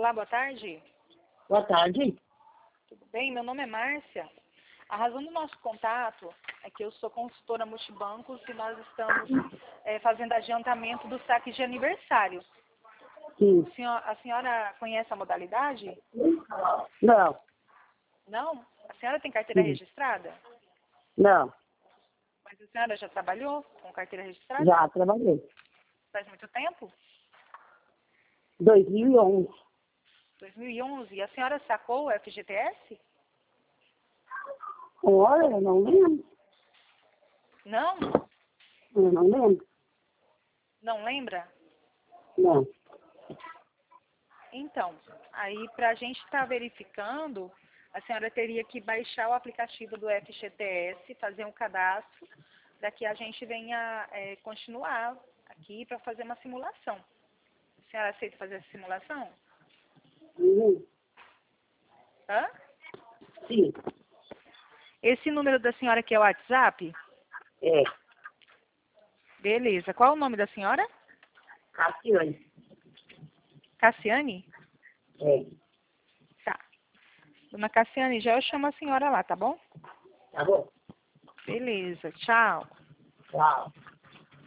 Olá, boa tarde. Boa tarde. Tudo bem? Meu nome é Márcia. A razão do nosso contato é que eu sou consultora multibancos e nós estamos fazendo adiantamento do saque de aniversário. Sim. A senhora conhece a modalidade? Não. Não? A senhora tem carteira Sim. registrada? Não. Mas a senhora já trabalhou com carteira registrada? Já trabalhei. Faz muito tempo? 2011. 2011. E a senhora sacou o FGTS? Olha, eu não lembro. Não? Eu não lembro. Não lembra? Não. Então, aí para a gente estar verificando, a senhora teria que baixar o aplicativo do FGTS, fazer um cadastro, para que a gente venha continuar aqui para fazer uma simulação. A senhora aceita fazer essa simulação? Uhum. Hã? Sim. Esse número da senhora aqui é o WhatsApp? É. Beleza. Qual é o nome da senhora? Cassiane. Cassiane? É. Tá. Dona Cassiane, já eu chamo a senhora lá, tá bom? Tá bom? Beleza. Tchau. Tchau.